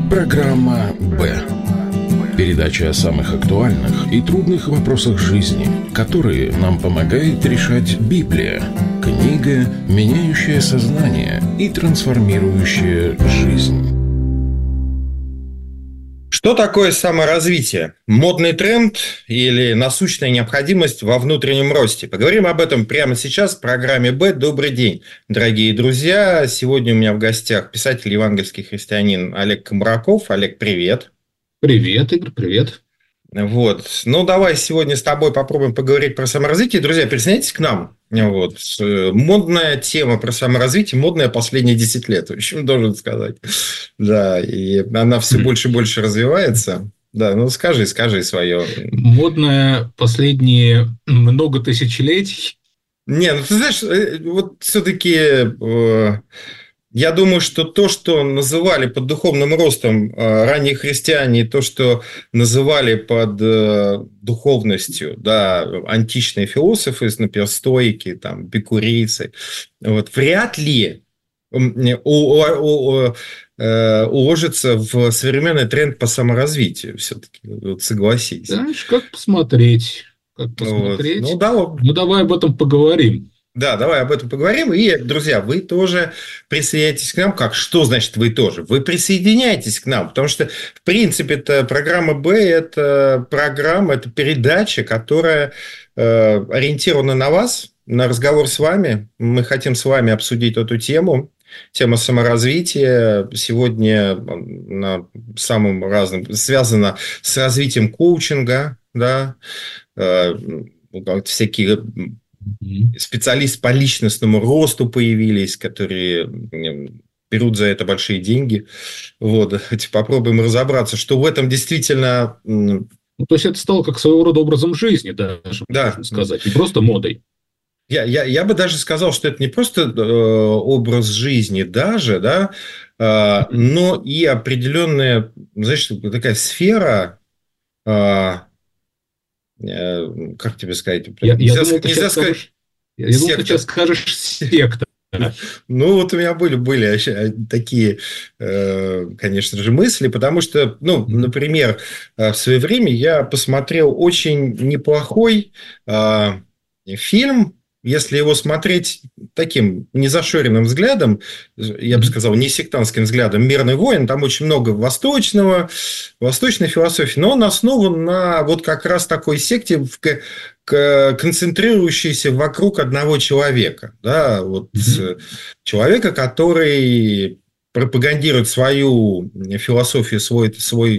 Программа «Б». Передача о самых актуальных и трудных вопросах жизни, которые нам помогает решать Библия. Книга, меняющая сознание и трансформирующая жизнь. Что такое саморазвитие? Модный тренд или насущная необходимость во внутреннем росте? Поговорим об этом прямо сейчас в программе «Б». Добрый день, дорогие друзья. Сегодня у меня в гостях писатель, евангельский христианин Олег Комраков. Олег, привет. Привет, Игорь, привет. Вот. Ну, давай сегодня с тобой попробуем поговорить про саморазвитие. Друзья, присоединяйтесь к нам. Вот. Модная тема про саморазвитие, модная последние 10 лет, в общем, должен сказать. Да, и она все больше и больше развивается. Да, ну скажи свое. Модная последние много тысячелетий. Не, ну ты знаешь, вот все-таки я думаю, что то, что называли под духовным ростом ранние христиане, и то, что называли под духовностью, да, античные философы, например, стоики, там, эпикурейцы, вот, вряд ли уложится в современный тренд по саморазвитию, все-таки, вот, согласись. Знаешь, как посмотреть? Вот. Ну, давай об этом поговорим. Да, давай об этом поговорим. И, друзья, вы тоже присоединяйтесь к нам. Что значит вы тоже? Вы присоединяйтесь к нам, потому что, в принципе, это программа «Б» – это программа, это передача, которая ориентирована на вас, на разговор с вами. Мы хотим с вами обсудить эту тему. Тема саморазвития сегодня на самым разным связана с развитием коучинга, да, всякие специалисты по личностному росту появились, которые берут за это большие деньги. Вот. Давайте попробуем разобраться, что в этом действительно... Ну, то есть, это стало как своего рода образом жизни, даже, да, можно сказать, не просто модой. Я бы даже сказал, что это не просто образ жизни даже, да, но и определенная, знаешь, такая сфера... Как тебе сказать? Я думал, ты сейчас скажешь секта. Ну, вот у меня были такие, конечно же, мысли, потому что, ну, например, в свое время я посмотрел очень неплохой фильм. Если его смотреть таким незашоренным взглядом, я бы сказал, не сектантским взглядом, «Мирный воин», там очень много восточной философии, но он основан на вот как раз такой секте, концентрирующейся вокруг одного человека. Да, вот человека, который пропагандирует свою философию, свою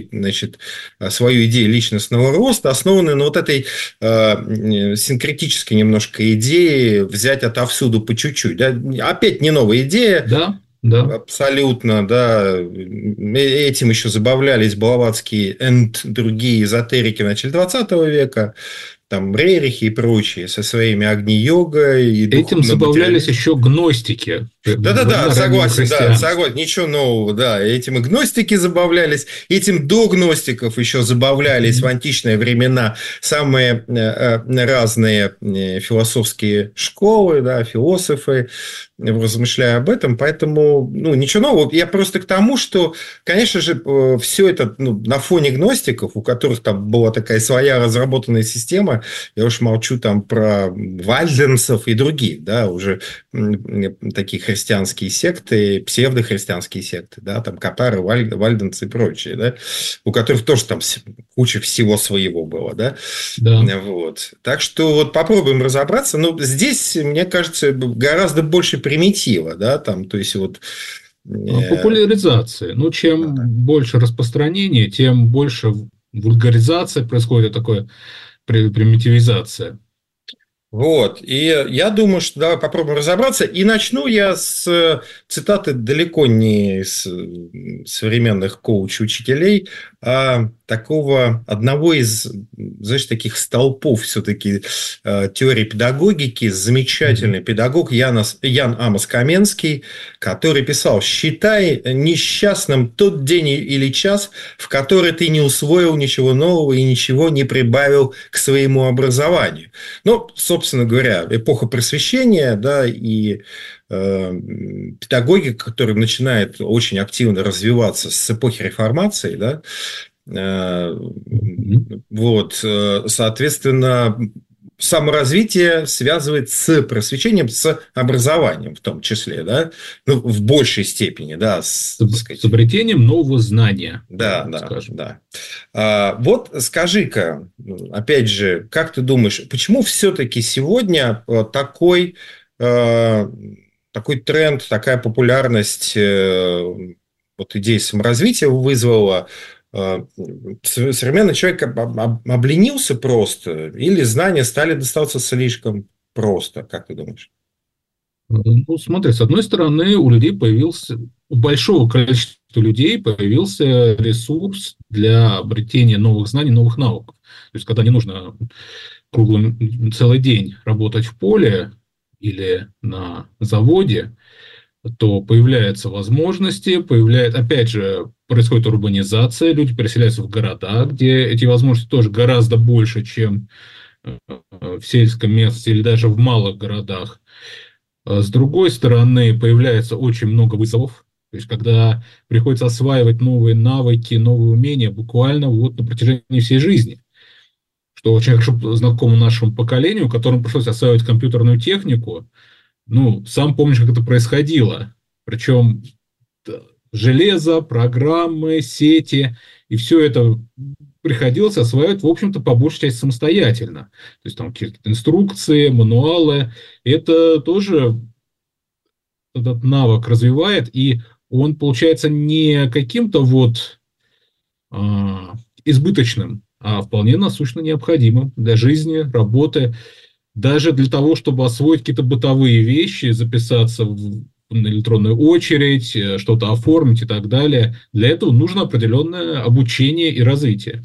идею личностного роста, основанную на вот этой синкретической немножко идее взять отовсюду по чуть-чуть. Да? Опять не новая идея. Да. Абсолютно, да. Этим еще забавлялись Блаватские и другие эзотерики в начале 20 века. Там Рерихи и прочие со своими Агни-йогой. Этим забавлялись еще гностики. Да, согласен, ничего нового, да. Этим и гностики забавлялись, этим до гностиков еще забавлялись в античные времена самые разные философские школы, да, философы, размышляя об этом, поэтому, ничего нового. Я просто к тому, что, конечно же, все это на фоне гностиков, у которых там была такая своя разработанная система, я уж молчу там про вальденцев и других, да, уже такие христианские секты, псевдохристианские секты, да, там катары, вальденцы и прочие, да, у которых тоже там куча всего своего было, да. Вот. Так что вот попробуем разобраться. Здесь, мне кажется, гораздо больше примитива, да, там, то есть вот... Популяризация. Чем больше распространения, тем больше вульгаризация происходит, такое примитивизация. Вот, и я думаю, что давай попробуем разобраться. И начну я с цитаты далеко не из современных коуч-учителей, а такого одного из, знаешь, таких столпов все-таки теории педагогики, замечательный педагог Ян Амос Каменский, который писал: «Считай несчастным тот день или час, в который ты не усвоил ничего нового и ничего не прибавил к своему образованию». Ну, собственно говоря, эпоха просвещения, да, и педагогика, которая начинает очень активно развиваться с эпохи реформации, да, вот, соответственно, саморазвитие связывает с просвещением, с образованием в том числе, да, ну, в большей степени, да, с обретением нового знания. Да, скажем. Да. Вот скажи-ка, опять же, как ты думаешь, почему все-таки сегодня такой тренд, такая популярность вот идеи саморазвития вызвала? Современный человек обленился просто, или знания стали достаться слишком просто, как ты думаешь? Ну, смотри, с одной стороны, у большого количества людей появился ресурс для обретения новых знаний, новых навыков. То есть, когда не нужно целый день работать в поле или на заводе, то появляются возможности, опять же, происходит урбанизация, люди переселяются в города, где эти возможности тоже гораздо больше, чем в сельском месте или даже в малых городах. С другой стороны, появляется очень много вызовов, то есть, когда приходится осваивать новые навыки, новые умения буквально вот на протяжении всей жизни, что очень хорошо знакомо нашему поколению, которому пришлось осваивать компьютерную технику. Ну, сам помнишь, как это происходило. Причем железо, программы, сети, и все это приходилось осваивать, в общем-то, по большей части самостоятельно. То есть, там какие-то инструкции, мануалы. Это тоже этот навык развивает, и он получается не каким-то вот избыточным, а вполне насущно необходимым для жизни, работы. Даже для того, чтобы освоить какие-то бытовые вещи, записаться на электронную очередь, что-то оформить и так далее, для этого нужно определенное обучение и развитие.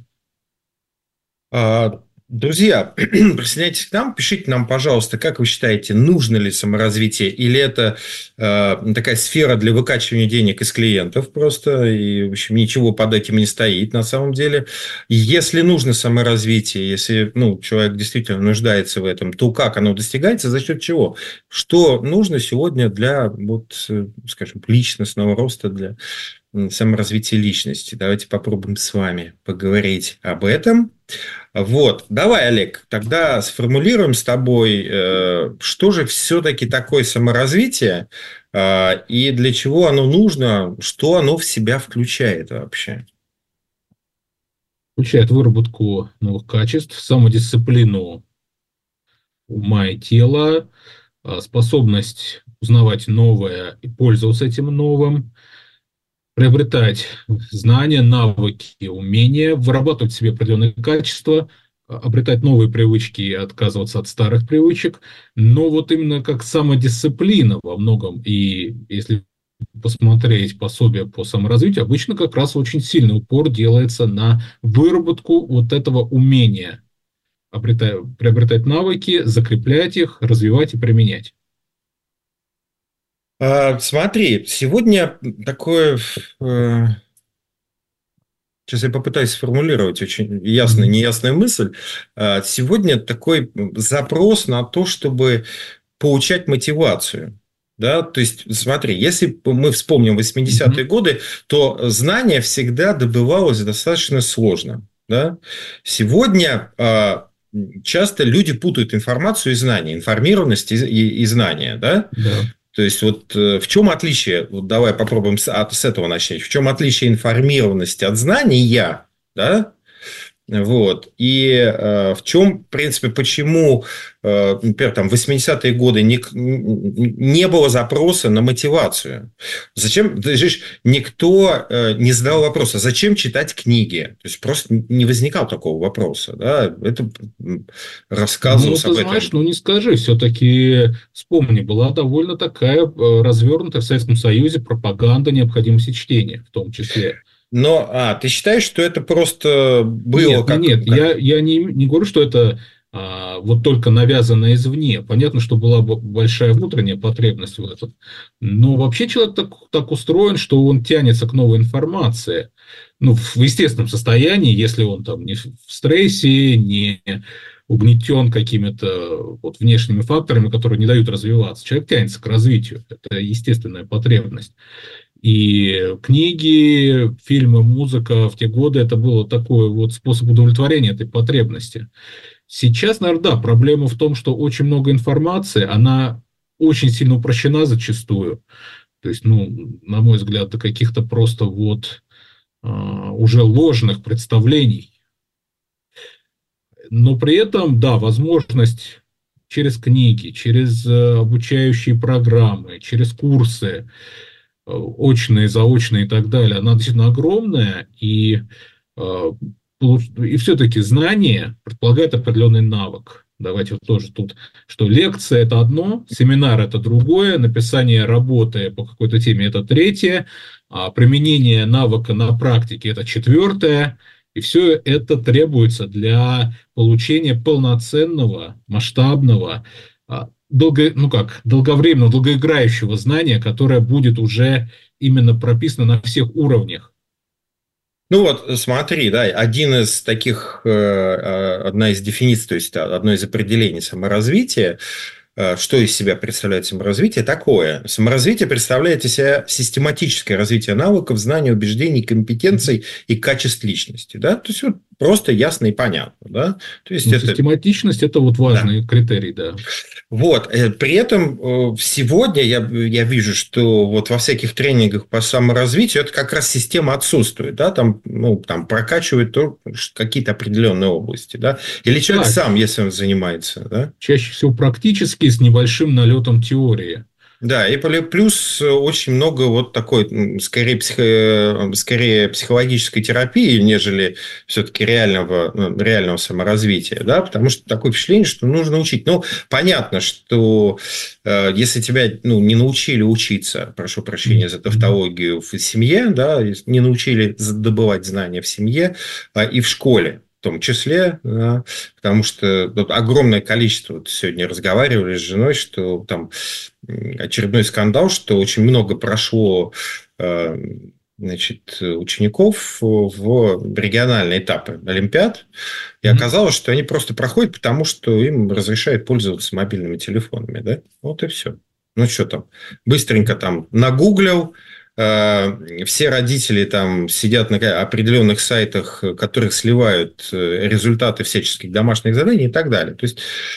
Друзья, присоединяйтесь к нам, пишите нам, пожалуйста, как вы считаете, нужно ли саморазвитие, или это такая сфера для выкачивания денег из клиентов просто, и, в общем, ничего под этим не стоит на самом деле. Если нужно саморазвитие, если человек действительно нуждается в этом, то как оно достигается, за счет чего? Что нужно сегодня для, скажем, личностного роста, для саморазвития личности? Давайте попробуем с вами поговорить об этом. Вот, давай, Олег, тогда сформулируем с тобой, что же все-таки такое саморазвитие и для чего оно нужно, что оно в себя включает вообще. Включает выработку новых качеств, самодисциплину ума и тела, способность узнавать новое и пользоваться этим новым, приобретать знания, навыки, умения, вырабатывать в себе определенные качества, обретать новые привычки и отказываться от старых привычек. Но вот именно как самодисциплина во многом, и если посмотреть пособие по саморазвитию, обычно как раз очень сильный упор делается на выработку вот этого умения, приобретать навыки, закреплять их, развивать и применять. Смотри, сегодня такое... Сейчас я попытаюсь сформулировать очень ясную, неясную мысль. Сегодня такой запрос на то, чтобы получать мотивацию. Да? То есть, смотри, если мы вспомним 80-е годы, то знание всегда добывалось достаточно сложно. Да? Сегодня часто люди путают информацию и знания, информированность и знания. Да? Да. То есть, вот в чем отличие, вот давай попробуем с этого начать, в чем отличие информированности от знания, да? Вот. И в чем, в принципе, почему, например, там, в 80-е годы не было запроса на мотивацию? Зачем, никто не задал вопроса, зачем читать книги? То есть, просто не возникал такого вопроса. Да? Это рассказывалось об этом. Знаешь, не скажи, все-таки вспомни, была довольно такая развернутая в Советском Союзе пропаганда необходимости чтения, в том числе. Но, ты считаешь, что это просто было Нет, я не говорю, что это вот только навязано извне. Понятно, что была большая внутренняя потребность в этом. Но вообще человек так устроен, что он тянется к новой информации. Ну, в естественном состоянии, если он там не в стрессе, не угнетен какими-то вот внешними факторами, которые не дают развиваться. Человек тянется к развитию. Это естественная потребность. И книги, фильмы, музыка в те годы это было такой вот способ удовлетворения этой потребности. Сейчас, наверное, да, проблема в том, что очень много информации, она очень сильно упрощена зачастую. То есть, ну, на мой взгляд, до каких-то просто вот уже ложных представлений. Но при этом, да, возможность через книги, через обучающие программы, через курсы, очные, заочные и так далее, она действительно огромная, и все-таки знание предполагает определенный навык. Давайте вот тоже тут, что лекция – это одно, семинар – это другое, написание работы по какой-то теме – это третье, а применение навыка на практике – это четвертое, и все это требуется для получения полноценного, масштабного, долговременного, долгоиграющего знания, которое будет уже именно прописано на всех уровнях. Ну вот, смотри, да, одна из дефиниций, то есть одно из определений саморазвития, что из себя представляет саморазвитие, такое. Саморазвитие представляет из себя систематическое развитие навыков, знаний, убеждений, компетенций и качеств личности. Да? То есть, вот просто ясно и понятно. Да? То есть, систематичность – это вот важный критерий, да. Вот. При этом сегодня я вижу, что вот во всяких тренингах по саморазвитию это как раз система отсутствует. Да? Там прокачивают какие-то определенные области. Да? Или человек сам, если он занимается. Да? Чаще всего практически с небольшим налетом теории. Да, и плюс очень много вот такой, скорее психологической терапии, нежели все-таки реального саморазвития, да, потому что такое впечатление, что нужно учить. Ну, понятно, что если тебя не научили учиться, прошу прощения за тавтологию, в семье, да, не научили добывать знания в семье и в школе, в том числе, да, потому что огромное количество, вот сегодня разговаривали с женой, что там очередной скандал, что очень много прошло учеников в региональные этапы олимпиад, и оказалось, что они просто проходят, потому что им разрешают пользоваться мобильными телефонами. Да? Вот и все. Ну, что там, быстренько там нагуглил, все родители там сидят на определенных сайтах, которых сливают результаты всяческих домашних заданий и так далее. То есть,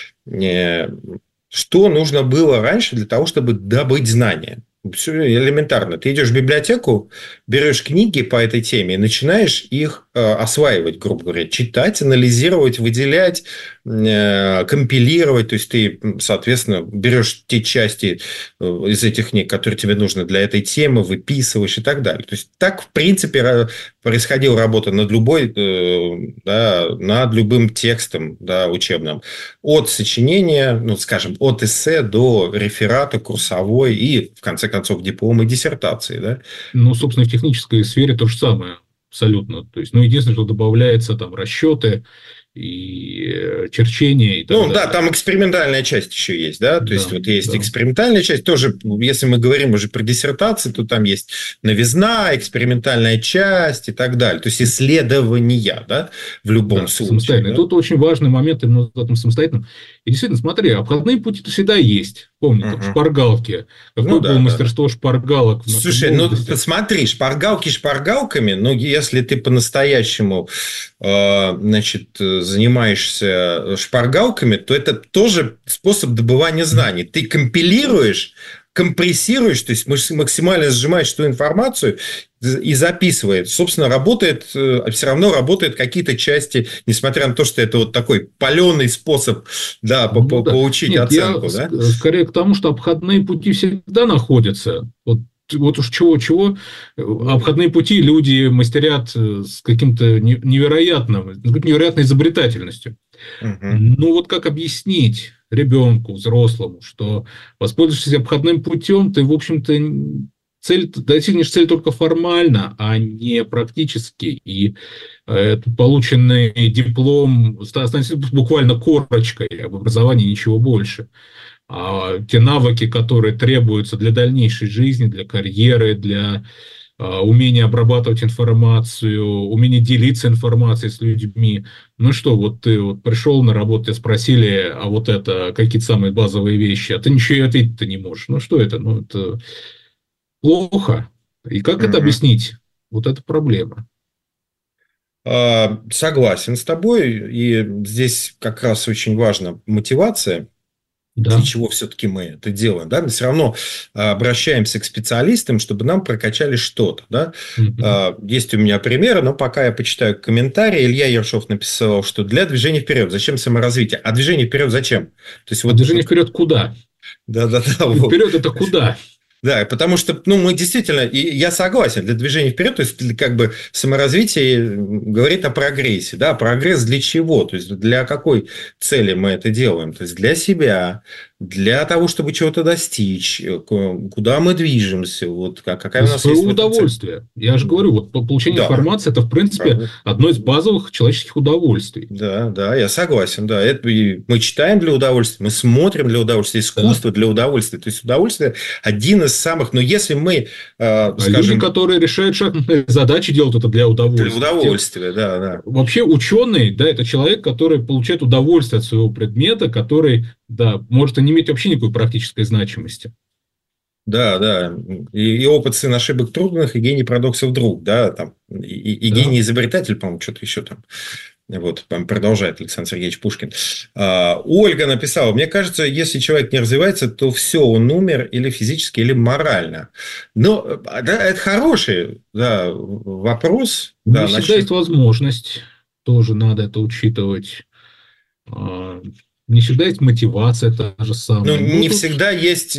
что нужно было раньше для того, чтобы добыть знания? Все элементарно. Ты идешь в библиотеку, берешь книги по этой теме и начинаешь их осваивать, грубо говоря, читать, анализировать, выделять, компилировать. То есть, ты, соответственно, берешь те части из этих книг, которые тебе нужны для этой темы, выписываешь и так далее. То есть, так, в принципе, происходила работа над над любым текстом, да, учебным. От сочинения, от эссе до реферата, курсовой и, в конце концов, диплома и диссертации. Да? Ну, собственно, в технической сфере то же самое. Абсолютно. То есть, единственное, что добавляется там расчеты и черчение. И так далее. Да, там экспериментальная часть еще есть, да, то есть, вот есть экспериментальная часть, тоже, если мы говорим уже про диссертации, то там есть новизна, экспериментальная часть и так далее, то есть, исследования, да, в любом случае. Самостоятельно. Да? Тут очень важный момент именно в этом самостоятельном. И действительно, смотри, обходные пути-то всегда есть. Помни, как шпаргалки. Какое было мастерство шпаргалок? Слушай, посмотри, шпаргалки шпаргалками, но если ты по-настоящему, занимаешься шпаргалками, то это тоже способ добывания знаний. Ты компилируешь, компрессируешь, то есть максимально сжимаешь ту информацию и записывает. Собственно, все равно работают какие-то части, несмотря на то, что это вот такой паленый способ получить оценку. Я скорее к тому, что обходные пути всегда находятся. Вот уж чего-чего, обходные пути люди мастерят с каким-то невероятной изобретательностью. Ну, вот как объяснить ребенку, взрослому, что, воспользовавшись обходным путем, ты, в общем-то, достигнешь цели только формально, а не практически. И полученный диплом останется буквально корочкой, об образовании ничего больше. А те навыки, которые требуются для дальнейшей жизни, для карьеры, для умения обрабатывать информацию, умения делиться информацией с людьми. Ну что, вот ты вот пришел на работу, тебя спросили, а вот это какие-то самые базовые вещи, а ты ничего и ответить-то не можешь. Ну что это? Ну это плохо. И как это объяснить? Вот это проблема. Согласен с тобой. И здесь как раз очень важна мотивация. Да. Для чего все-таки мы это делаем? Да? Мы все равно обращаемся к специалистам, чтобы нам прокачали что-то. Да? Есть у меня примеры, но пока я почитаю комментарии. Илья Ершов написал, что для движения вперед. Зачем саморазвитие? А движение вперед зачем? То есть, движение вперед куда? Да. Вперед это куда? Да, потому что, мы действительно, и я согласен, для движения вперед, то есть, как бы саморазвитие говорит о прогрессе, да, прогресс для чего, то есть, для какой цели мы это делаем, то есть, для себя, для того, чтобы чего-то достичь, куда мы движемся, вот какая у нас есть удовольствие. Я же говорю, вот получение информации, это, в принципе, одно из базовых человеческих удовольствий. Да, я согласен, да, это мы читаем для удовольствия, мы смотрим для удовольствия, искусство для удовольствия, то есть, удовольствие один из самых, но если мы, скажем... Люди, которые решают шахматные задачи, делают это для удовольствия. Для удовольствия, да. Вообще ученый, да, это человек, который получает удовольствие от своего предмета, который, да, может и не иметь вообще никакой практической значимости. Да. И опыт сын ошибок трудных, и гений парадоксов друг, да, там, и гений изобретатель, по-моему, что-то еще там. Вот, продолжает Александр Сергеевич Пушкин. Ольга написала: мне кажется, если человек не развивается, то все, он умер или физически, или морально. Но да, это хороший вопрос. Не всегда есть возможность, тоже надо это учитывать. Не всегда есть мотивация, та же самая. Не всегда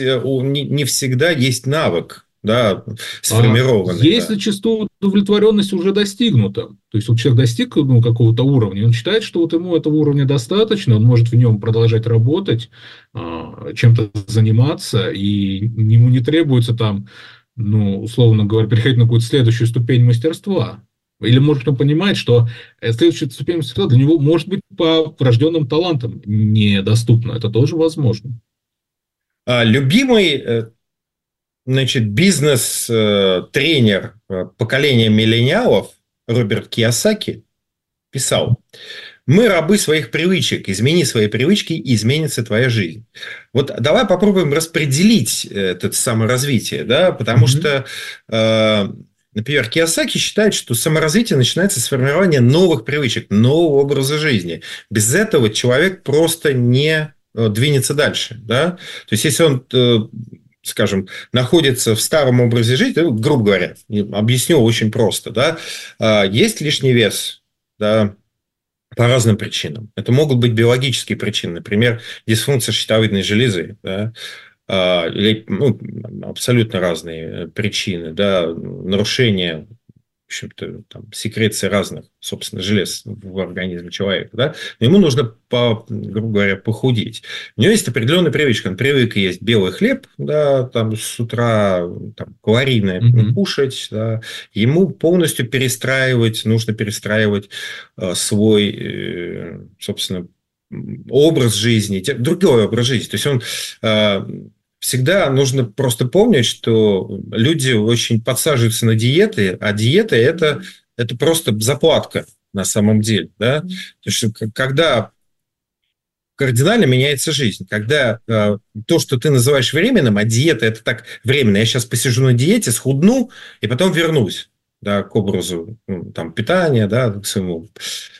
есть навык. Да, сформированный. Есть зачастую удовлетворенность уже достигнута. То есть, вот человек достиг какого-то уровня, он считает, что вот ему этого уровня достаточно, он может в нем продолжать работать, чем-то заниматься, и ему не требуется там, условно говоря, переходить на какую-то следующую ступень мастерства. Или, может, он понимает, что следующая ступень мастерства для него может быть по врожденным талантам недоступна. Это тоже возможно. Любимый... бизнес-тренер поколения миллениалов Роберт Кийосаки писал: мы рабы своих привычек, измени свои привычки, и изменится твоя жизнь. Вот давай попробуем распределить это саморазвитие, да, потому что, например, Кийосаки считает, что саморазвитие начинается с формирования новых привычек, нового образа жизни. Без этого человек просто не двинется дальше, да. То есть, если он... скажем, находится в старом образе жизни, грубо говоря, объясню очень просто, да, есть лишний вес, да, по разным причинам. Это могут быть биологические причины, например, дисфункция щитовидной железы, да, или абсолютно разные причины, да, нарушение, в общем-то, там, секреции разных, собственно, желез в организме человека, да, но ему нужно, грубо говоря, похудеть. У него есть определенная привычка. Он привык есть белый хлеб, да, там, с утра там, калорийное кушать, да. Ему полностью нужно перестраивать свой, собственно, образ жизни, другой образ жизни. То есть, он... Всегда нужно просто помнить, что люди очень подсаживаются на диеты, а диета – это просто заплатка на самом деле. Да? Потому что когда кардинально меняется жизнь, когда то, что ты называешь временным, а диета – это так временно, я сейчас посижу на диете, схудну и потом вернусь, да, к образу там, питания, да, к своему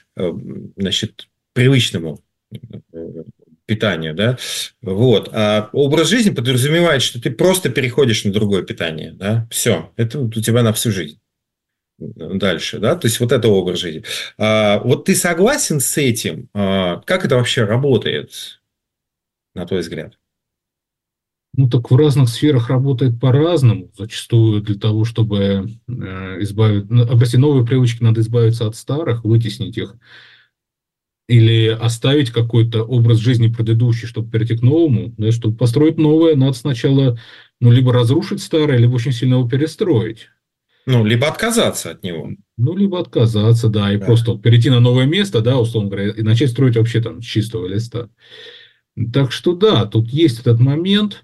привычному питанию, да, вот. А образ жизни подразумевает, что ты просто переходишь на другое питание, да, все, это у тебя на всю жизнь дальше, да, то есть, вот это образ жизни. Вот ты согласен с этим? Как это вообще работает, на твой взгляд? Так в разных сферах работает по-разному. Зачастую для того, чтобы обрести новые привычки, надо избавиться от старых, вытеснить их, или оставить какой-то образ жизни предыдущий, чтобы перейти к новому, да, чтобы построить новое, надо сначала ну, либо разрушить старое, либо очень сильно его перестроить. Ну, либо отказаться от него. Ну, либо отказаться, да, и просто вот перейти на новое место, да, условно говоря, и начать строить вообще там с чистого листа. Так что да, тут есть этот момент.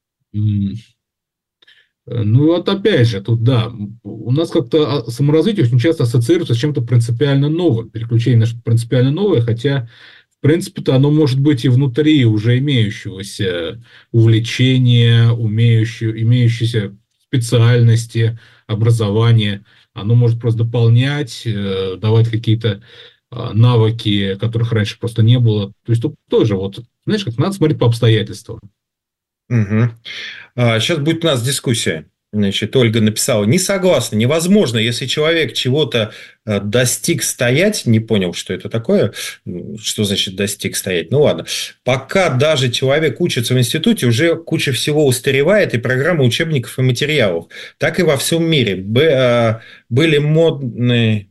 Ну, вот опять же, тут да, у нас как-то саморазвитие очень часто ассоциируется с чем-то принципиально новым, переключение на что-то принципиально новое, хотя, в принципе-то, оно может быть и внутри уже имеющегося увлечения, имеющейся специальности, образования. Оно может просто дополнять, давать какие-то навыки, которых раньше просто не было. То есть тут тоже, вот, знаешь, как надо смотреть по обстоятельствам. Угу. Сейчас будет у нас дискуссия. Значит, Ольга написала: не согласна, невозможно, если человек чего-то достиг стоять, не понял, что это такое, что значит достиг стоять, ну ладно, пока даже человек учится в институте, уже куча всего устаревает, и программа учебников и материалов, так и во всем мире. Были модные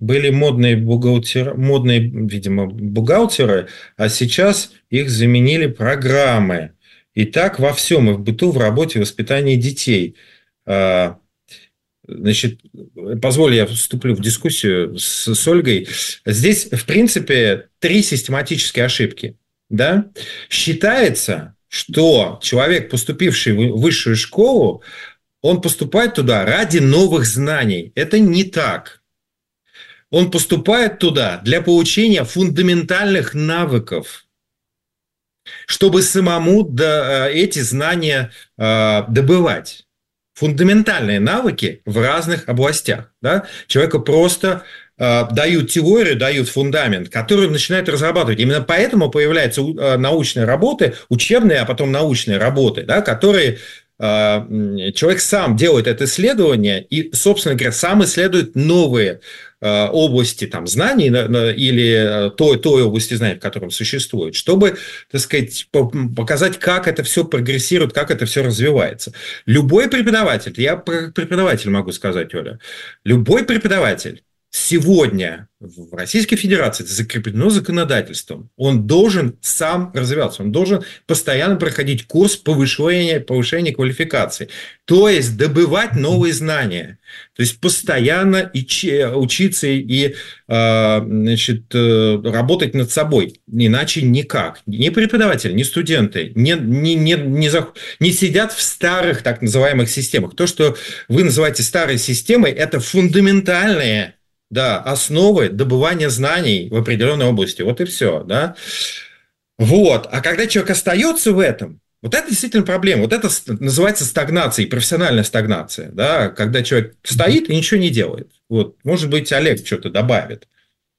видимо, бухгалтеры, а сейчас их заменили программы. И так во всем, и в быту, в работе, в воспитании детей. Значит, позволь, я вступлю в дискуссию с Ольгой. Здесь, в принципе, 3 систематические ошибки. Да? Считается, что человек, поступивший в высшую школу, он поступает туда ради новых знаний. Это не так. Он поступает туда для получения фундаментальных навыков, чтобы самому эти знания добывать. Фундаментальные навыки в разных областях. Да? Человеку просто дают теорию, дают фундамент, который он начинает разрабатывать. Именно поэтому появляются научные работы, учебные, а потом научные работы, да, которые человек сам делает это исследование и, собственно говоря, сам исследует новые области там, знаний или той области знаний, в котором существует, чтобы, так сказать, показать, как это все прогрессирует, как это все развивается. Любой преподаватель, я про преподавателя могу сказать, Оля, любой преподаватель сегодня в Российской Федерации, это закреплено законодательством, он должен сам развиваться, он должен постоянно проходить курс повышения квалификации, то есть добывать новые знания, то есть постоянно учиться и значит, работать над собой, иначе никак. Ни преподаватели, ни студенты не сидят в старых так называемых системах. То, что вы называете старой системой, это фундаментальные основы добывания знаний в определенной области. Вот и все. Да? Вот. А когда человек остается в этом, вот это действительно проблема. Вот это называется стагнацией, профессиональная стагнация. Да? Когда человек стоит и ничего не делает. Вот. Может быть, Олег что-то добавит.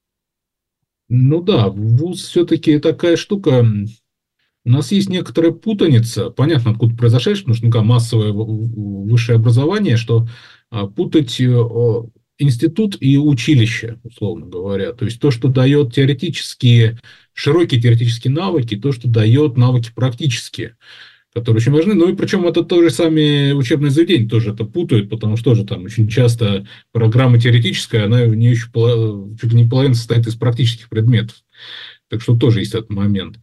Ну да, вуз все-таки такая штука. У нас есть некоторая путаница. Понятно, откуда произошедшее, потому что массовое высшее образование, что путать институт и училище, условно говоря. То есть то, что дает широкие теоретические навыки, то, что дает навыки практические, которые очень важны. Ну и причем это тоже сами учебные заведения тоже это путают, потому что тоже там очень часто программа теоретическая, она в ней еще чуть ли не половина состоит из практических предметов. Так что тоже есть этот момент.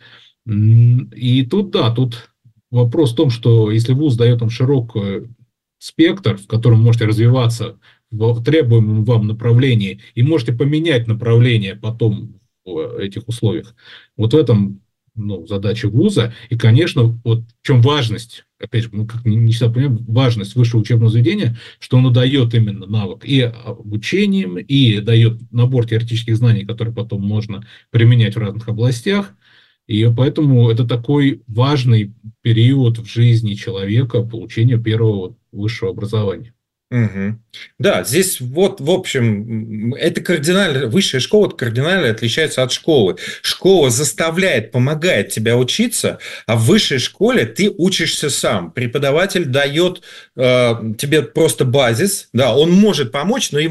И тут вопрос в том, что если вуз дает там широкий спектр, в котором можете развиваться в требуемом вам направлении, и можете поменять направление потом в этих условиях. Вот в этом задача вуза. И, конечно, вот в чем важность, опять же, мы как не всегда понимаем, важность высшего учебного заведения, что оно дает именно навык и обучением, и дает набор теоретических знаний, которые потом можно применять в разных областях. И поэтому это такой важный период в жизни человека, получения первого высшего образования. Угу. Да, здесь вот, в общем, это высшая школа кардинально отличается от школы. Школа заставляет, помогает тебя учиться, а в высшей школе ты учишься сам. Преподаватель дает тебе просто базис, да, он может помочь, но у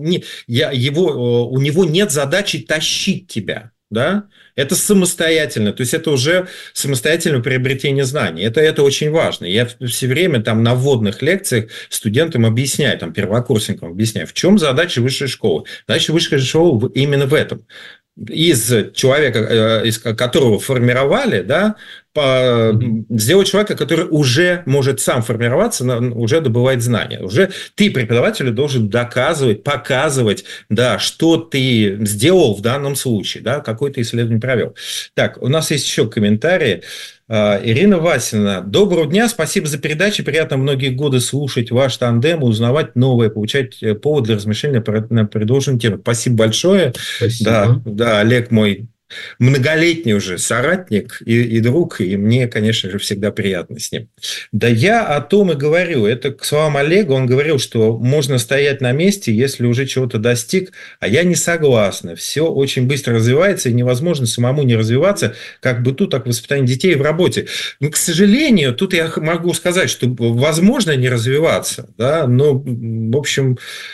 него нет задачи тащить тебя. Да? Это самостоятельно, то есть это уже самостоятельное приобретение знаний. Это очень важно. Я все время там на вводных лекциях студентам объясняю, там, первокурсникам объясняю, в чем задача высшей школы. Задача высшей школы именно в этом. Из человека, из которого формировали, да, сделать человека, который уже может сам формироваться, уже добывать знания. Уже ты, преподавателю, должен доказывать, показывать, да, что ты сделал в данном случае, да, какое ты исследование провел. Так, у нас есть еще комментарии. Ирина Васина. Доброго дня, спасибо за передачу. Приятно многие годы слушать ваш тандем, узнавать новое, получать повод для размышления на предложенную тему. Спасибо большое. Спасибо. Да, Олег мой многолетний уже соратник и друг, и мне, конечно же, всегда приятно с ним. Да я о том и говорю. Это к словам Олега, он говорил, что можно стоять на месте, если уже чего-то достиг, а я не согласна. Все очень быстро развивается, и невозможно самому не развиваться, как в быту, так и в воспитании детей и в работе. Но, к сожалению, тут я могу сказать, что возможно не развиваться, да, но, в общем...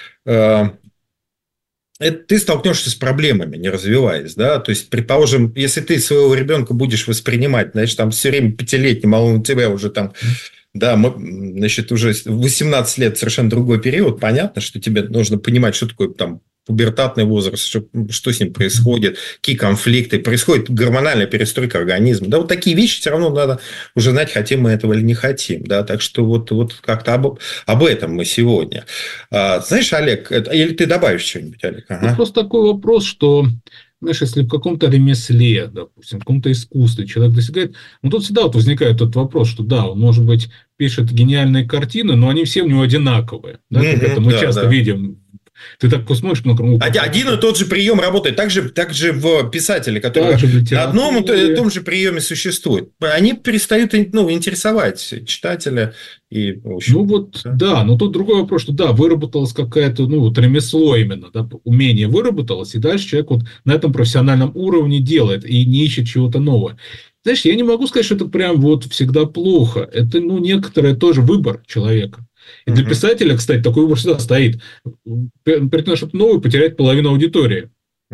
ты столкнешься с проблемами, не развиваясь, да, то есть, предположим, если ты своего ребенка будешь воспринимать, значит, там все время пятилетним, а он у тебя уже там, да, значит, уже 18 лет совершенно другой период, понятно, что тебе нужно понимать, что такое там пубертатный возраст, что с ним происходит, какие конфликты, происходит гормональная перестройка организма. Да, вот такие вещи все равно надо уже знать, хотим мы этого или не хотим. Да, так что вот как-то об этом мы сегодня. Знаешь, Олег, или ты добавишь что-нибудь, Олег? Ага. Просто такой вопрос, что, знаешь, если в каком-то ремесле, допустим, в каком-то искусстве человек достигает, ну, тут всегда вот возникает тот вопрос, что да, он, может быть, пишет гениальные картины, но они все у него одинаковые. Да, как это мы часто видим. Ты так посмотришь, один и тот же прием работает. Так же в писателе, который на одном и том же приеме существует. Они перестают интересовать читателя. И, в общем, но тут другой вопрос, что да, выработалось какое-то ремесло именно, да, умение выработалось, и дальше человек вот на этом профессиональном уровне делает и не ищет чего-то нового. Знаешь, я не могу сказать, что это прям вот всегда плохо. Это, некоторое тоже выбор человека. И для писателя, кстати, такой выбор всегда стоит. Перед тем, чтобы новый, потерять половину аудитории.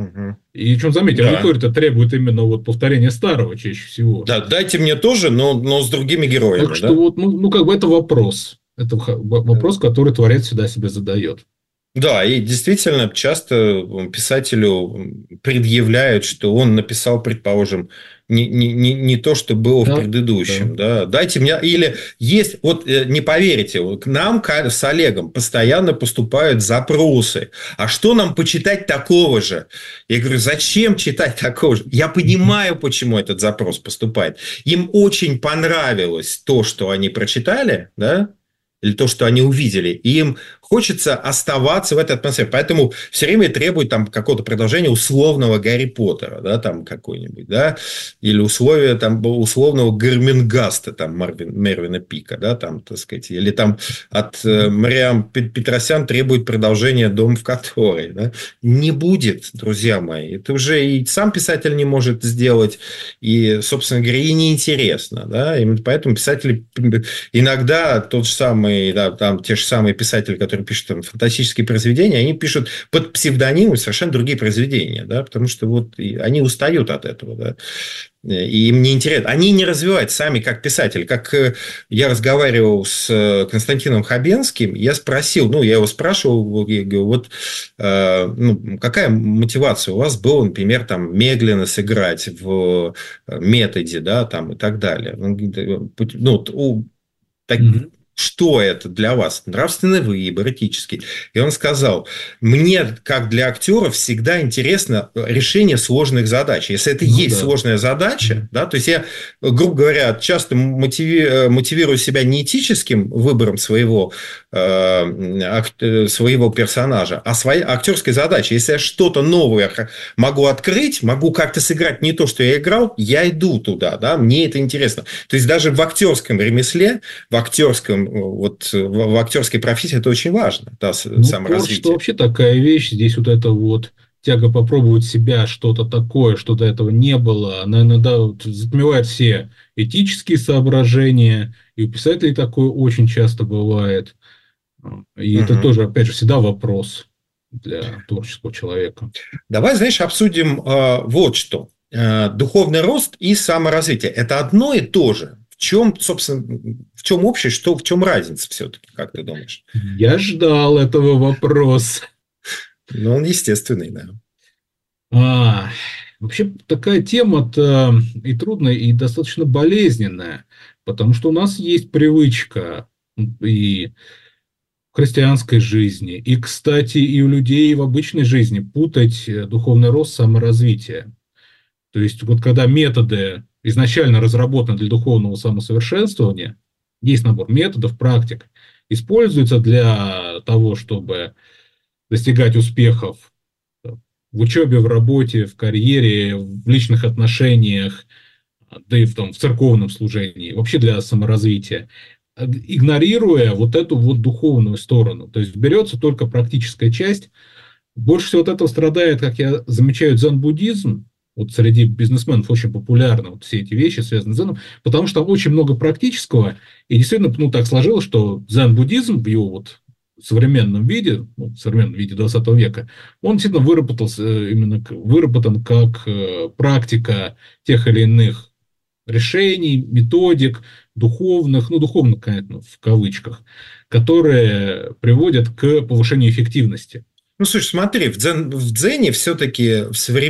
И причем, заметьте, аудитория-то требует именно повторения старого чаще всего. Да, дайте мне тоже, но с другими героями. Так что это вопрос. Это вопрос, который творец всегда себе задает. Да, и действительно часто писателю предъявляют, что он написал, предположим, не то, что было в предыдущем. Да. Дайте мне... Или есть... Вот не поверите, к нам с Олегом постоянно поступают запросы. А что нам почитать такого же? Я говорю, зачем читать такого же? Я понимаю, почему этот запрос поступает. Им очень понравилось то, что они прочитали, да? Или то, что они увидели, и им хочется оставаться в этой атмосфере. Поэтому все время требуют там какого-то продолжения условного Гарри Поттера, да, там какой-нибудь, да, или условного Гармингаста, там, Мервина Пика, да, там, так сказать, или там от Мариам Петросян требует продолжения «Дом в которой», да. Не будет, друзья мои. Это уже и сам писатель не может сделать, и, собственно говоря, и неинтересно, да. Именно поэтому писатели иногда тот же самый, да, там те же самые писатели, которые пишут там фантастические произведения, они пишут под псевдонимом совершенно другие произведения, да, потому что они устают от этого, да, и им не интересно. Они не развиваются сами как писатели. Как я разговаривал с Константином Хабенским, я спросил, я его спрашивал, я говорю, какая мотивация у вас была, например, там, Меглина сыграть в методе, да, там, и так далее. Он говорит, что это для вас? Нравственный выбор, этический. И он сказал, мне, как для актера, всегда интересно решение сложных задач. Если это есть сложная задача, да, то есть я, грубо говоря, часто мотивирую себя не этическим выбором своего персонажа, а своей актерской задачей. Если я что-то новое могу открыть, могу как-то сыграть не то, что я играл, я иду туда, да, мне это интересно. То есть даже в актерском ремесле, в актерской профессии это очень важно, да, саморазвитие. Творчество вообще такая вещь, здесь вот это вот тяга попробовать себя, что-то такое, что до этого не было, она иногда затмевает все этические соображения, и у писателей такое очень часто бывает. И это тоже, опять же, всегда вопрос для творческого человека. Давай, знаешь, обсудим вот что. Духовный рост и саморазвитие – это одно и то же. В чем, собственно, в чем общее, в чем разница все-таки, как ты думаешь? Я ждал этого вопроса. Он естественный, да. Вообще такая тема-то и трудная, и достаточно болезненная, потому что у нас есть привычка и в христианской жизни, и, кстати, и у людей в обычной жизни путать духовный рост, саморазвитие. То есть вот когда методы изначально разработаны для духовного самосовершенствования, есть набор методов, практик, используются для того, чтобы достигать успехов в учебе, в работе, в карьере, в личных отношениях, да и в церковном служении, вообще для саморазвития, игнорируя вот эту вот духовную сторону. То есть берется только практическая часть. Больше всего от этого страдает, как я замечаю, дзен-буддизм. Вот среди бизнесменов очень популярны вот все эти вещи, связанные с дзеном, потому что там очень много практического. И действительно, так сложилось, что дзен-буддизм в его вот современном виде, в современном виде 20 века, он действительно выработан как практика тех или иных решений, методик, духовных, духовных, конечно, в кавычках, которые приводят к повышению эффективности. Слушай, смотри, в дзене все-таки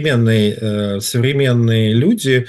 современные люди,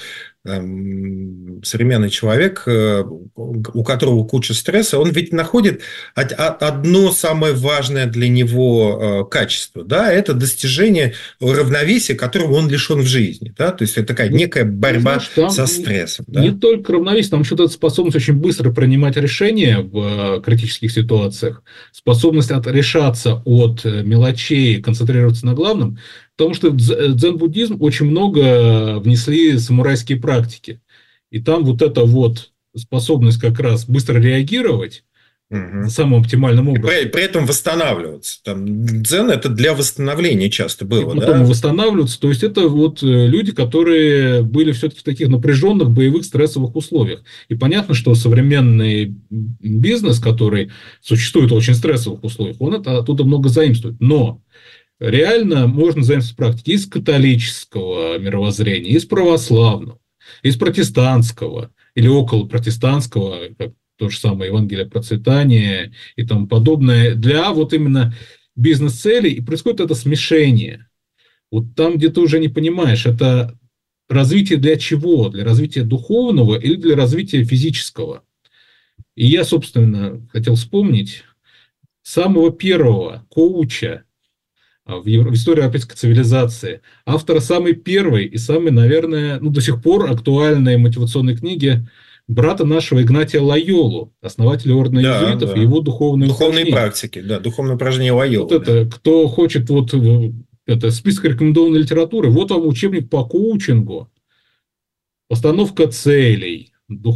современный человек, у которого куча стресса, он ведь находит одно самое важное для него качество, да, это достижение равновесия, которого он лишен в жизни, да, то есть это такая некая борьба со стрессом. Не только равновесие, там еще эта способность очень быстро принимать решения в критических ситуациях, способность решаться от мелочей, концентрироваться на главном. Потому что в дзен-буддизм очень много внесли самурайские практики. И там вот эта вот способность как раз быстро реагировать самым оптимальным образом. При этом восстанавливаться. Там дзен – это для восстановления часто было. И потом восстанавливаться. То есть это вот люди, которые были все-таки в таких напряженных боевых стрессовых условиях. И понятно, что современный бизнес, который существует в очень стрессовых условиях, он оттуда много заимствует. Но реально можно заимствовать практики из католического мировоззрения, из православного, из протестантского или около протестантского, как то же самое Евангелие процветания и тому подобное, для вот именно бизнес-целей. И происходит это смешение. Вот там, где ты уже не понимаешь, это развитие для чего? Для развития духовного или для развития физического? И я, собственно, хотел вспомнить самого первого коуча в истории европейской цивилизации, автора самой первой и самой, наверное, до сих пор актуальной мотивационной книги брата нашего Игнатия Лойолу, основателя ордена иезуитов, и его духовные практики, духовные упражнения Лойолы. Вот это, кто хочет, это список рекомендованной литературы, вот вам учебник по коучингу, постановка целей,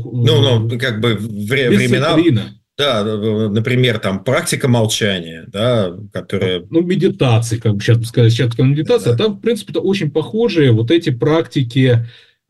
времена. Да, например, там практика молчания, да, которая... медитации, как бы сейчас бы сказали, медитация, да. Там, в принципе, это очень похожие вот эти практики,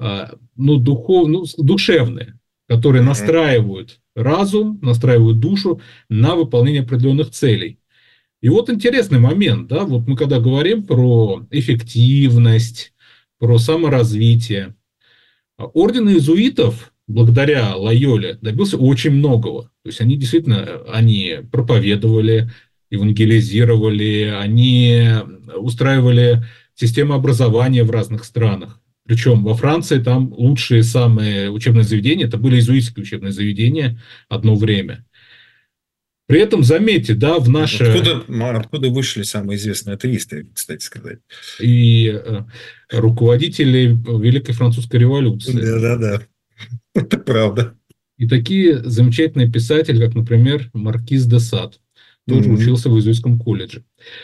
душевные, которые настраивают разум, настраивают душу на выполнение определенных целей. И вот интересный момент, да, вот мы когда говорим про эффективность, про саморазвитие, орден иезуитов благодаря Лойоле добился очень многого. То есть они действительно проповедовали, евангелизировали, они устраивали систему образования в разных странах. Причем во Франции там лучшие самые учебные заведения, это были иезуитские учебные заведения одно время. При этом, заметьте, да, в наше... Откуда вышли самые известные атеисты, кстати сказать. И руководители Великой Французской революции. Да. Это правда. И такие замечательные писатели, как, например, Маркиз де Сад, тоже учился в иезуитском колледже.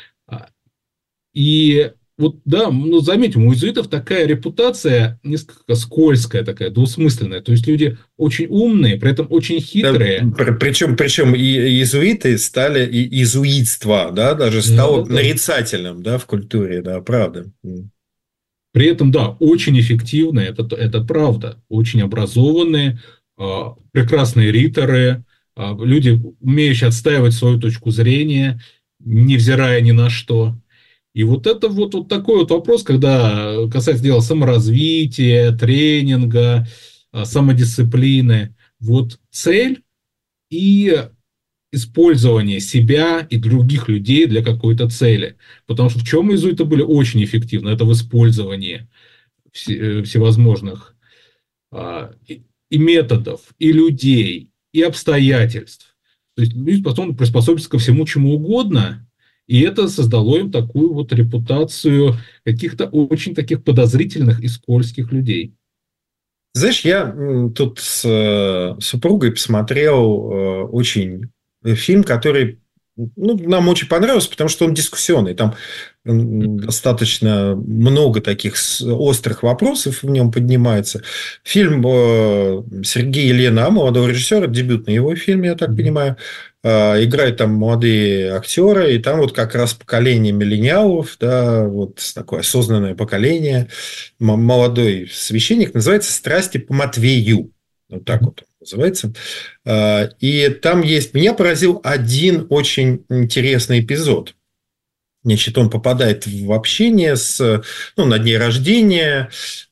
И вот, да, заметим, у иезуитов такая репутация несколько скользкая, такая, двусмысленная. То есть люди очень умные, при этом очень хитрые. Да, причем и иезуиты стали, и иезуитство, да, даже стало нарицательным, да, в культуре, да, правда. При этом, да, очень эффективные, это правда, очень образованные, прекрасные риторы, люди, умеющие отстаивать свою точку зрения, невзирая ни на что. И вот это вот такой вот вопрос, когда касается дела саморазвития, тренинга, самодисциплины, вот цель и использование себя и других людей для какой-то цели. Потому что в чем иезуиты были очень эффективны? Это в использовании всевозможных и методов, и людей, и обстоятельств. То есть люди потом приспособятся ко всему, чему угодно, и это создало им такую вот репутацию каких-то очень таких подозрительных и скользких людей. Знаешь, я тут с супругой посмотрел очень фильм, который нам очень понравился, потому что он дискуссионный. Там достаточно много таких острых вопросов в нем поднимается. Фильм Сергея Ильина, молодого режиссера, дебютный его фильм, я так понимаю. Играют там молодые актеры, и там вот как раз поколение миллениалов, да, вот такое осознанное поколение. Молодой священник, называется «Страсти по Матвею». Вот так вот называется. И там есть... Меня поразил один очень интересный эпизод. Значит, он попадает в общение на дне рождения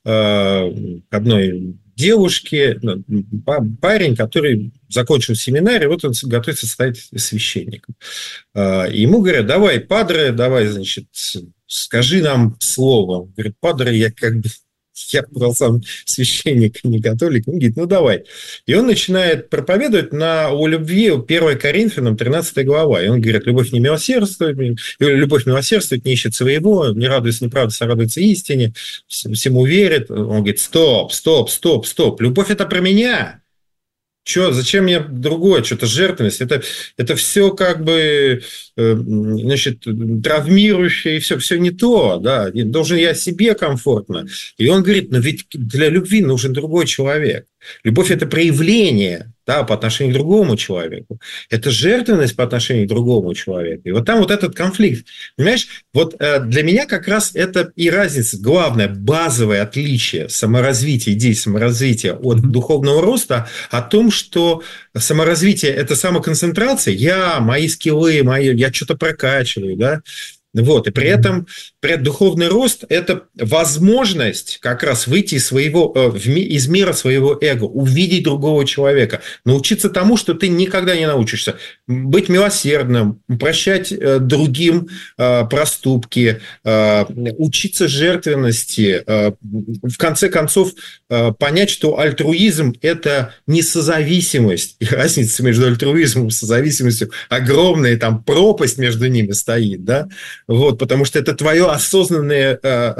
одной девушки, парень, который закончил семинарий, вот он готовится стать священником. И ему говорят: давай, падре, давай, значит, скажи нам слово. Он говорит: падре, я сам священник, не католик. Он говорит: ну, давай. И он начинает проповедовать о любви, 1 Коринфянам, 13 глава. И он говорит: любовь милосердствует, не ищет своего, не радуется неправде, сорадуется истине, всему верит. Он говорит: стоп. Любовь – это про меня. Зачем мне другое? Что-то жертвенность. Это все как бы, значит, травмирующее, и все не то. Да? Должен я себе комфортно. И он говорит: но ведь для любви нужен другой человек. Любовь – это проявление, да, по отношению к другому человеку. Это жертвенность по отношению к другому человеку. И вот там вот этот конфликт. Понимаешь, вот для меня как раз это и разница, главное, базовое отличие саморазвития, идеи саморазвития от духовного роста о том, что саморазвитие – это самоконцентрация, мои скиллы, я что-то прокачиваю, да. Вот, и при этом духовный рост – это возможность как раз выйти из мира своего эго, увидеть другого человека, научиться тому, что ты никогда не научишься. Быть милосердным, прощать другим проступки, учиться жертвенности, в конце концов понять, что альтруизм – это не созависимость, и разница между альтруизмом и созависимостью огромная, там пропасть между ними стоит, да. Вот, потому что это твое осознанное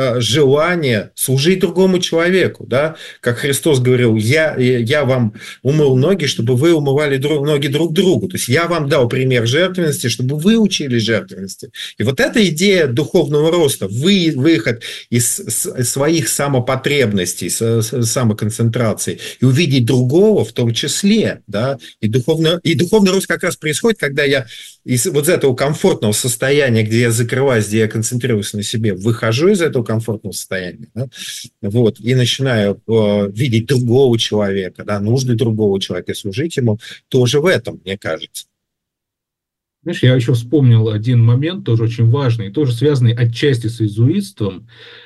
желание служить другому человеку, да, как Христос говорил: я вам умыл ноги, чтобы вы умывали ноги друг другу, то есть я вам дал пример жертвенности, чтобы вы учились жертвенности. И вот эта идея духовного роста, выход из своих самопотребностей, самоконцентрации и увидеть другого в том числе, да, и духовный рост как раз происходит, когда я из вот этого комфортного состояния, где я закрываюсь, где я концентрируюсь на себе, выхожу из этого комфортного состояния, да, вот, и начинаю видеть другого человека, да, нужды другого человека, и служить ему тоже в этом, мне кажется. Знаешь, я еще вспомнил один момент, тоже очень важный, тоже связанный отчасти с иезуитством.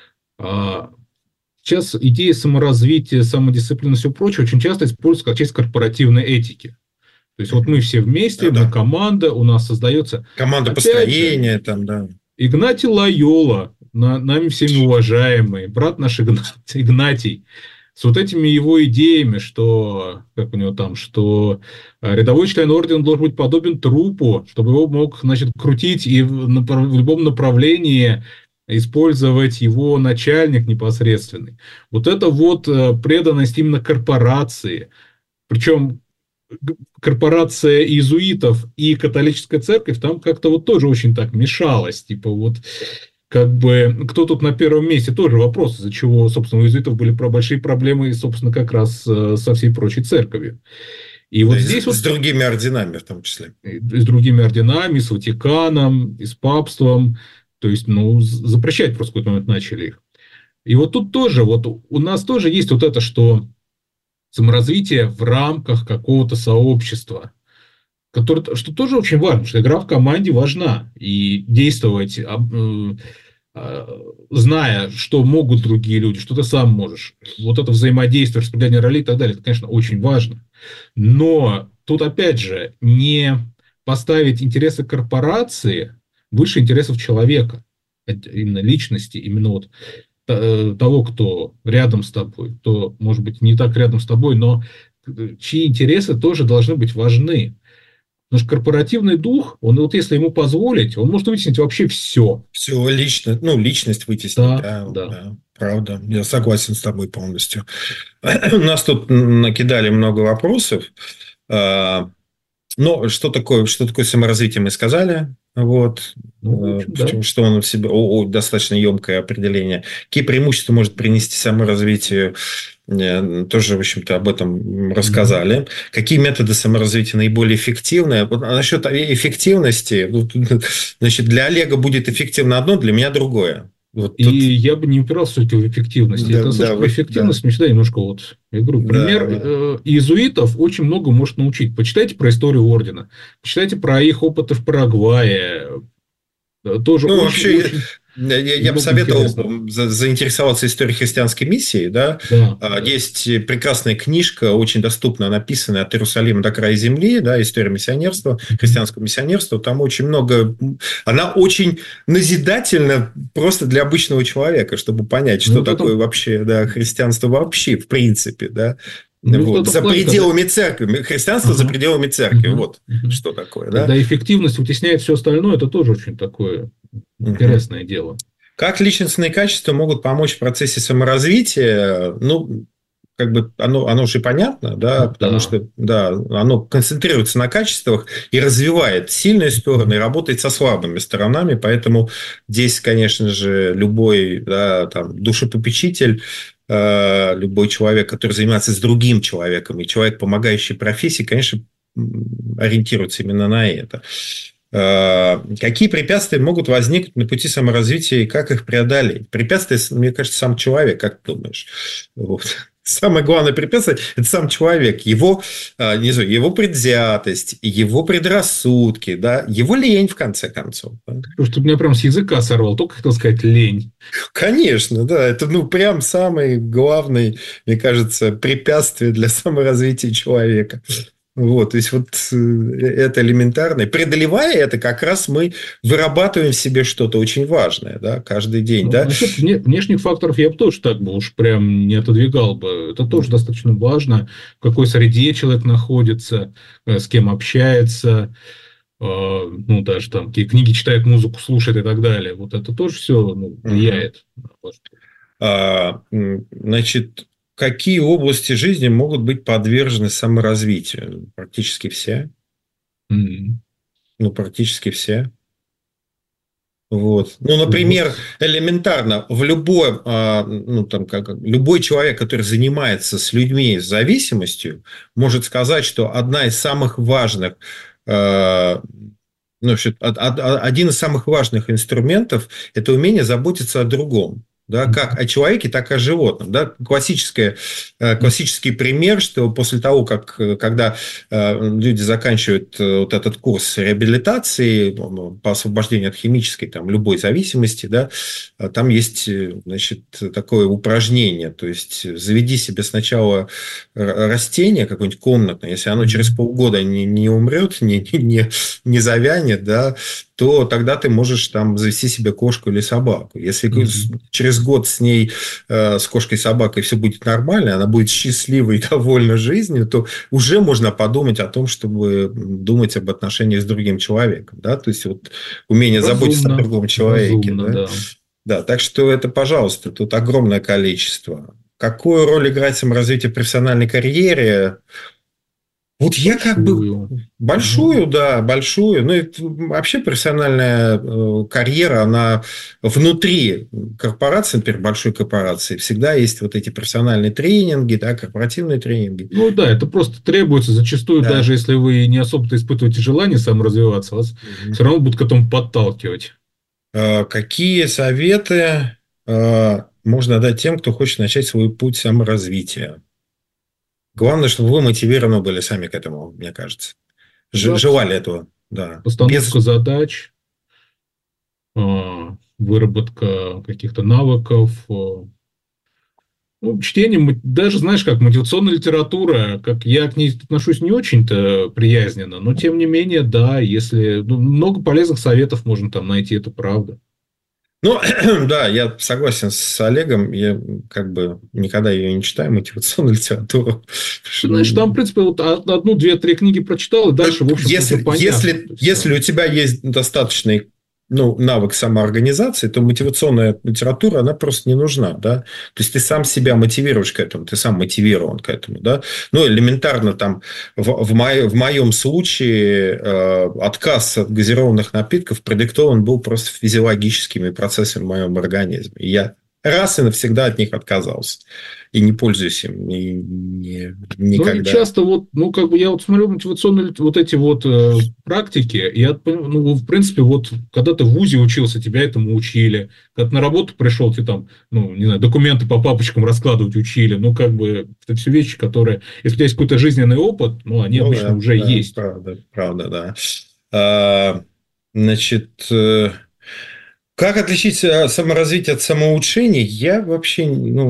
Сейчас идеи саморазвития, самодисциплины и все прочее очень часто используются как часть корпоративной этики. То есть вот мы все вместе, мы команда, у нас создается... Команда построения там, да. Игнатий Лойола, нами всеми уважаемый, брат наш Игнатий, с вот этими его идеями, что, как у него там, что рядовой член ордена должен быть подобен трупу, чтобы его мог, значит, крутить и в любом направлении использовать его начальник непосредственный. Вот это вот преданность именно корпорации, причем корпорация иезуитов и католическая церковь там как-то вот тоже очень так мешалась, типа вот как бы кто тут на первом месте, тоже вопрос, из-за чего, собственно, у иезуитов были большие проблемы, собственно, как раз со всей прочей церковью. И вот здесь с другими орденами в том числе. С другими орденами, с Ватиканом, и с папством, то есть, запрещать просто в какой-то момент начали их. И вот тут тоже, вот у нас тоже есть вот это, что саморазвитие в рамках какого-то сообщества, что тоже очень важно, что игра в команде важна, и действовать, зная, что могут другие люди, что ты сам можешь. Вот это взаимодействие, распределение ролей и так далее, это, конечно, очень важно. Но тут, опять же, не поставить интересы корпорации выше интересов человека, именно личности, именно вот того, кто рядом с тобой, кто, может быть, не так рядом с тобой, но чьи интересы тоже должны быть важны. Потому что корпоративный дух, он вот если ему позволить, он может вытеснить вообще все. Все лично, ну, личность вытеснить, Да, да, да. да, правда. Я согласен с тобой полностью. У нас тут накидали много вопросов. Но что такое саморазвитие, мы сказали. Вот. Ну, в общем, да. Что он в себе... достаточно емкое определение. Какие преимущества может принести саморазвитие? Тоже, в общем-то, об этом рассказали. Какие методы саморазвития наиболее эффективны? Вот насчет эффективности, значит, для Олега будет эффективно одно, для меня другое. Вот и тут... я бы не упирался все-таки в эффективность. Да, Это, Саша, про эффективность мне всегда немножко вот... Я говорю, пример иезуитов очень много может научить. Почитайте про историю ордена, почитайте про их опыты в Парагвае. Тоже вообще, я бы советовал интересного. заинтересоваться историей христианской миссии. Да? Есть прекрасная книжка, очень доступно написанная «От Иерусалима до края земли», да, история миссионерства, христианского миссионерства. Там очень много... Она очень назидательна просто для обычного человека, чтобы понять, что такое вообще христианство вообще, в принципе. Да? За пределами церкви. Христианство за пределами церкви. Вот что такое. Когда эффективность вытесняет все остальное, это тоже очень такое интересное дело. Как личностные качества могут помочь в процессе саморазвития? Ну, как бы оно уже понятно, да, потому что оно концентрируется на качествах и развивает сильные стороны и работает со слабыми сторонами. Поэтому здесь, конечно же, любой душепопечитель, любой человек, который занимается с другим человеком, и человек, помогающий профессии, конечно, ориентируется именно на это. Какие препятствия могут возникнуть на пути саморазвития и как их преодолеть? Препятствия, мне кажется, сам человек, как ты думаешь? Вот. Самое главное препятствие – это сам человек, его предвзятость, его предрассудки, да, его лень, в конце концов. Да? Что меня прям с языка сорвал, только хотел сказать лень. Конечно, да, это прям самый главный, мне кажется, препятствие для саморазвития человека. Вот, то есть, это элементарно. И преодолевая это, как раз мы вырабатываем в себе что-то очень важное, да, каждый день. Да? Насчет внешних факторов я бы тоже так бы уж прям не отодвигал бы. Это тоже достаточно важно, в какой среде человек находится, с кем общается, даже там какие книги читает, музыку слушает и так далее. Вот это тоже все влияет. Значит, какие области жизни могут быть подвержены саморазвитию? Практически все. Практически все. Вот. Например, элементарно, любой человек, который занимается с людьми с зависимостью, может сказать, что один из самых важных инструментов – это умение заботиться о другом. Да, как о человеке, так и о животном. Да? Классический пример, что после того, когда люди заканчивают вот этот курс реабилитации по освобождению от химической любой зависимости, да, там есть, такое упражнение. То есть, заведи себе сначала растение какое-нибудь комнатное, если оно через полгода не умрет, не завянет, да, то тогда ты можешь завести себе кошку или собаку. Если через год с ней, с кошкой и собакой все будет нормально, она будет счастливой и довольна жизнью, то уже можно подумать о том, чтобы думать об отношениях с другим человеком. Да? То есть, умение заботиться о другом человеке. Да, так что это, пожалуйста, тут огромное количество. Какую роль играет саморазвитие в профессиональной карьере? Я большую. Вообще профессиональная карьера, она внутри корпорации, например, большой корпорации, всегда есть эти профессиональные тренинги, да, корпоративные тренинги. Это просто требуется зачастую, даже если вы не особо-то испытываете желание саморазвиваться, вас все равно будут к этому подталкивать. Какие советы можно дать тем, кто хочет начать свой путь саморазвития? Главное, чтобы вы мотивированы были сами к этому, мне кажется. Желали этого. Да. Постановка задач, выработка каких-то навыков, чтение, даже, знаешь, как мотивационная литература, как я к ней отношусь не очень-то приязненно, но, тем не менее, да, если много полезных советов можно там найти, это правда. Ну, да, я согласен с Олегом. Я как бы никогда ее не читаю, мотивационную литературу. Ты знаешь, там, в принципе, вот одну, две, три книги прочитал, и дальше, в общем-то, все понятно. Если у тебя есть достаточный навык самоорганизации, то мотивационная литература, она просто не нужна, да. То есть, ты сам себя мотивируешь к этому, ты сам мотивирован к этому, да. Ну, элементарно там в моем случае отказ от газированных напитков продиктован был просто физиологическими процессами в моем организме. И я раз и навсегда от них отказался. И не пользуюсь им никогда. Ну, и часто вот, как бы я вот смотрю мотивационные вот эти вот практики, я, в принципе, вот когда ты в ВУЗе учился, тебя этому учили, когда ты на работу пришел, ты там, не знаю, документы по папочкам раскладывать учили, как бы это все вещи, которые, если у тебя есть какой-то жизненный опыт, они обычно уже есть. Правда, да. Значит, как отличить саморазвитие от самоучения? Я вообще,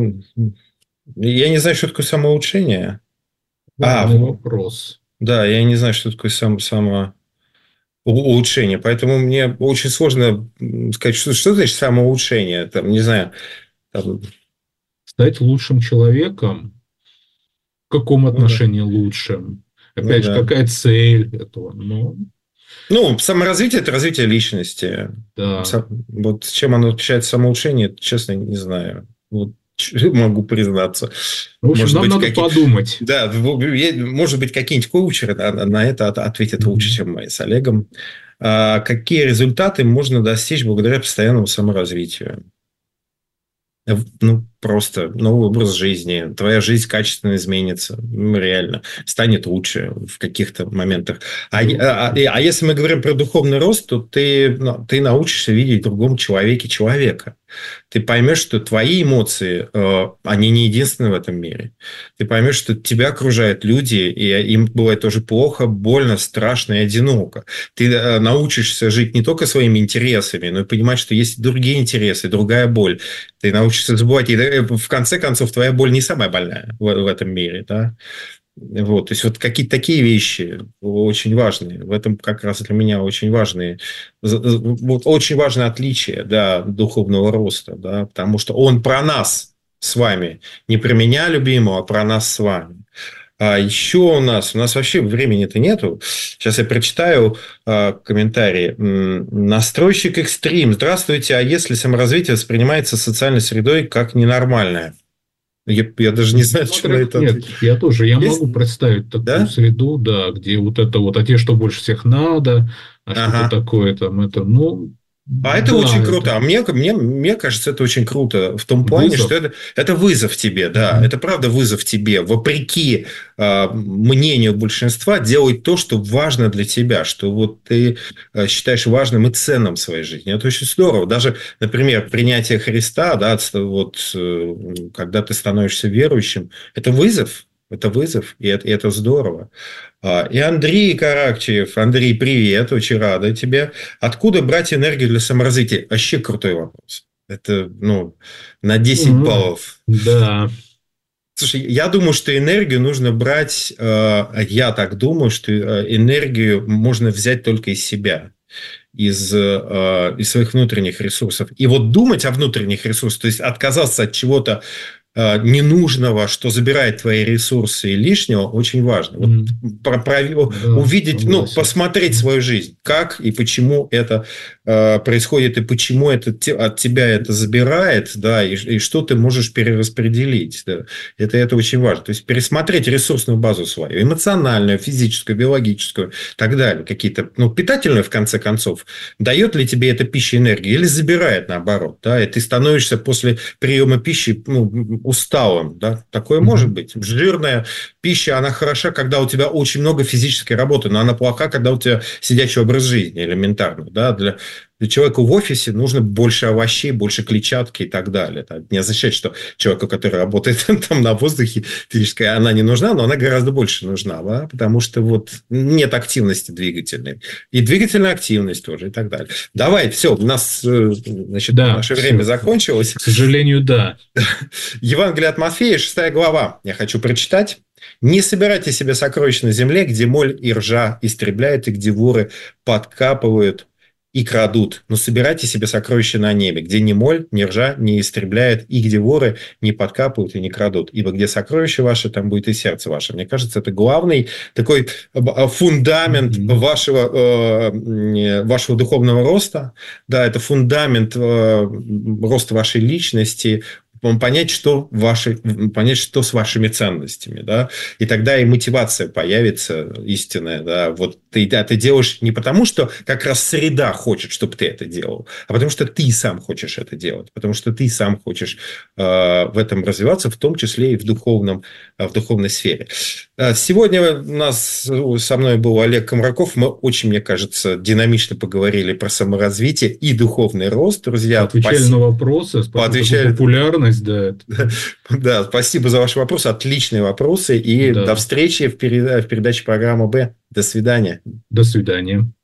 я не знаю, что такое самоучение. Важный вопрос. Да, я не знаю, что такое самоулучшение. Поэтому мне очень сложно сказать, что значит самоулучшение. Там, не знаю. Стать лучшим человеком? В каком отношении лучшим? Опять же, какая цель этого? Саморазвитие – это развитие личности. Да. Вот с чем оно отличается самоулучшение, честно, не знаю. Могу признаться. В общем, нам надо подумать. Да, может быть, какие-нибудь коучеры на это ответят лучше, чем мы с Олегом. Какие результаты можно достичь благодаря постоянному саморазвитию? Просто новый образ жизни, твоя жизнь качественно изменится, реально, станет лучше в каких-то моментах. А если мы говорим про духовный рост, то ты научишься видеть в другом человеке человека. Ты поймешь, что твои эмоции, они не единственные в этом мире. Ты поймешь, что тебя окружают люди, и им бывает тоже плохо, больно, страшно и одиноко. Ты научишься жить не только своими интересами, но и понимать, что есть другие интересы, другая боль. Ты научишься забывать. И в конце концов, твоя боль не самая больная в этом мире. Да? То есть, вот какие-то такие вещи очень важные. В этом как раз для меня очень важное отличие, да, духовного роста. Да? Потому что он про нас с вами. Не про меня любимого, а про нас с вами. А еще у нас вообще времени-то нету. Сейчас я прочитаю комментарии. Настройщик Экстрим. Здравствуйте. А если саморазвитие воспринимается социальной средой как ненормальное? Я даже не знаю, что на это ответить. Нет, я тоже. Я могу представить такую среду, да, где вот это вот, а те, что больше всех надо, что-то такое там, это, это очень круто. А мне кажется, это очень круто в том плане, что это вызов тебе, да. Это правда вызов тебе, вопреки мнению большинства, делать то, что важно для тебя, что вот ты считаешь важным и ценным в своей жизни. Это очень здорово. Даже, например, принятие Христа, да, когда ты становишься верующим, это вызов. Это вызов, и это здорово. И Андрей Каракчиев. Андрей, привет, очень рада тебе. Откуда брать энергию для саморазвития? Вообще крутой вопрос. Это, на 10 баллов. Да. Слушай, я думаю, что энергию нужно брать... Я так думаю, что энергию можно взять только из себя. Из своих внутренних ресурсов. И вот думать о внутренних ресурсах, то есть отказаться от чего-то ненужного, что забирает твои ресурсы и лишнего, очень важно. Увидеть, посмотреть свою жизнь, как и почему это происходит, и почему это от тебя это забирает, да, и что ты можешь перераспределить. Да. Это очень важно. То есть, пересмотреть ресурсную базу свою, эмоциональную, физическую, биологическую, и так далее. Какие-то, питательные, в конце концов. Дает ли тебе эта пища энергию или забирает, наоборот, да, и ты становишься после приема пищи, усталым, да, такое может быть. Жирная пища, она хороша, когда у тебя очень много физической работы, но она плоха, когда у тебя сидячий образ жизни элементарно, да, для человека в офисе нужно больше овощей, больше клетчатки и так далее. Это не означает, что человеку, который работает там на воздухе, физическая, она не нужна, но она гораздо больше нужна, да? Потому что нет активности двигательной. И двигательная активность тоже и так далее. Давай, все, у нас наше время закончилось. К сожалению, да. Евангелие от Матфея, 6 глава. Я хочу прочитать. «Не собирайте себе сокровищ на земле, где моль и ржа истребляют, и где воры подкапывают и крадут, но собирайте себе сокровища на небе, где ни моль, ни ржа не истребляет, и где воры не подкапывают и не крадут. Ибо где сокровище ваше, там будет и сердце ваше. Мне кажется, это главный такой фундамент вашего духовного роста. Да, это фундамент роста вашей личности, понять, что с вашими ценностями, да, и тогда и мотивация появится истинная, да, вот ты делаешь не потому, что как раз среда хочет, чтобы ты это делал, а потому что ты сам хочешь это делать, потому что ты сам хочешь в этом развиваться, в том числе и в духовной сфере. Сегодня со мной был Олег Комраков, мы очень, мне кажется, динамично поговорили про саморазвитие и духовный рост, друзья. Отвечали на вопросы, спасибо за популярность. Да. Да, спасибо за ваши вопросы. Отличные вопросы. И до встречи в передаче программы «Б». До свидания. До свидания.